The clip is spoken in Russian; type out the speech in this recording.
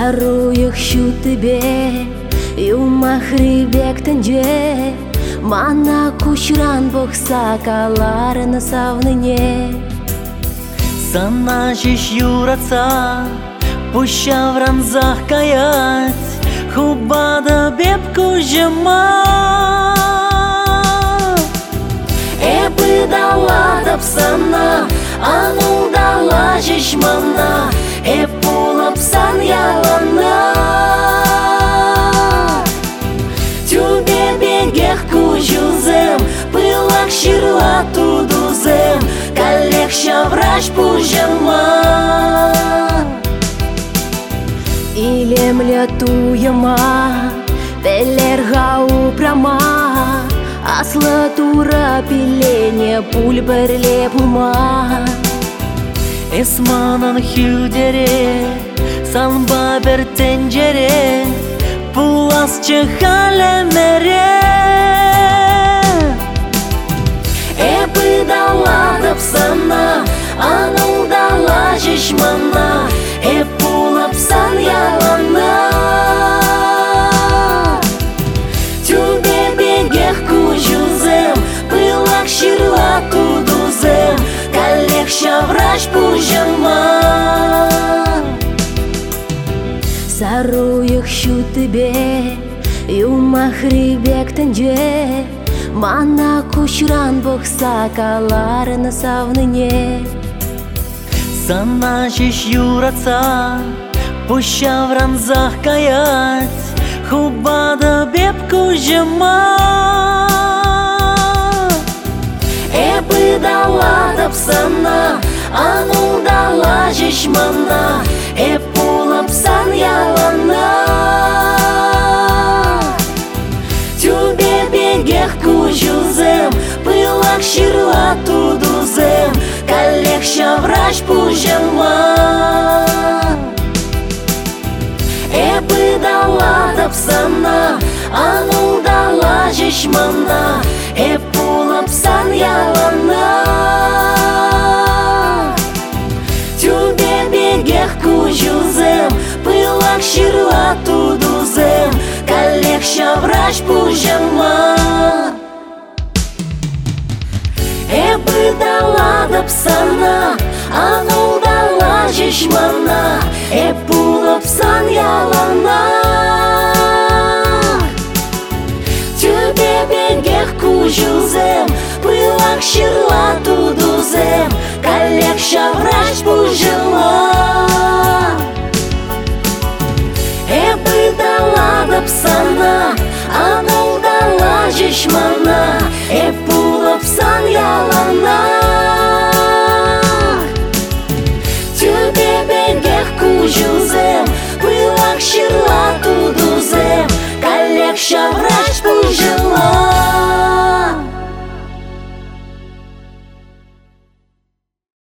Саруях щу тебе, юма хребек тенже, мана кушран бокса каларына савныне. Сана жиш юраца, пуща в ранзах каять, хубада бебку жема. Эбы дала тапсана, ану дала жиш мана, пулапсан ялана. Тюбе бегех кужузем, пылак ширла тудузем, калек шавраш пужама. Илем лятуяма, пелерга упрама, асла тура пилене пуль берле пулма. Esmanan hüdere, sanba ber tencere, pulasçı halemere. Эбы дала тапсана, ану дала жишмана, пулапсан ялана. Тюбе бегех кужузем, пылак ширла тудузем, калек шавраш пужама. Саруях щу тебе, юма хребек тенже, мана кушран бокса каларына савныне. Сана жиш юраца, пуща в ранзах каять, хубада бебку жема. Эбы дала тапсана, ану дала жишмана, пулапсан ялана. Тюбе бегех кужузем, пылак ширла тудузем, калек шавраш пужама. Эбы дала тапсана, ану дала жишмана, пулапсан ялана. Тюбе бегех кужузем, пылак ширла тудузем, калек шавраш пужама. Эбы дала тапсана, ану дала жишмана, пулапсан ялана. Тюбе бегех кужузем, пылак ширла тудузем, калек шавраш пужама. Эбы дала тапсана, ану дала жишмана, пулапсан ялана. Тюбе бегех кужузем, пылак ширла тудузем, калек шавраш пужама.